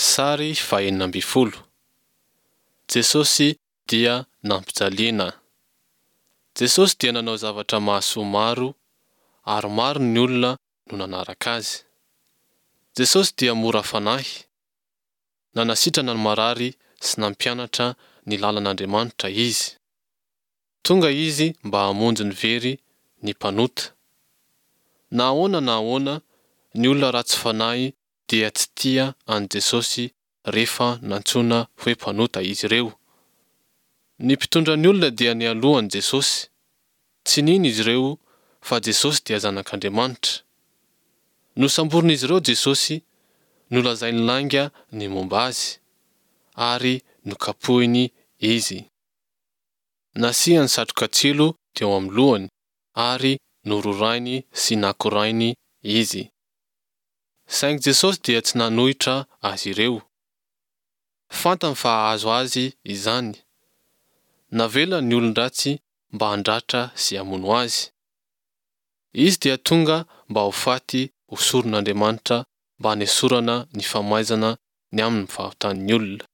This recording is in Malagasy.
Sary fahaenina ambin'ny folo. Jesosy dia nampijaliana. Jesosy dia nanao zavatra mahasoa maro ary maro ny olona no nanaraka azy. Jesosy dia mora fanahy, nanasitrana ny marary sy nampianatra ny lalan'Andriamanitra izy. Tonga izy mba hamonjy ny very ny mpanota. Na ahoana ny olona ratsy fanahy dia tsy tia an'i Jesosy rehefa nantsoina hoe mpanota izy ireo. Ny mpitondra ny olona dia ny alohan'i Jesosy. Tsy nino izy ireo fa Jesosy dia zanak'Andriamanitra. Nosamborin'izy ireo Jesosy, nolazainy langa ny momba azy ary nokapohiny izy. Nasihany satroka tsilo teo amin'ny lohany ary nororahiny sy nakorainy izy. Saingy Jesosy dia tsy nanohitra azy ireo. Fantany fa hahazo azy izany. Navelany ny olon-dratsy mba handratra sy hamono azy. Izy dia tonga mba ho faty hosoron'Andriamanitra mba hanesorana ny famaizana ny amin'ny fahatan'ny olona.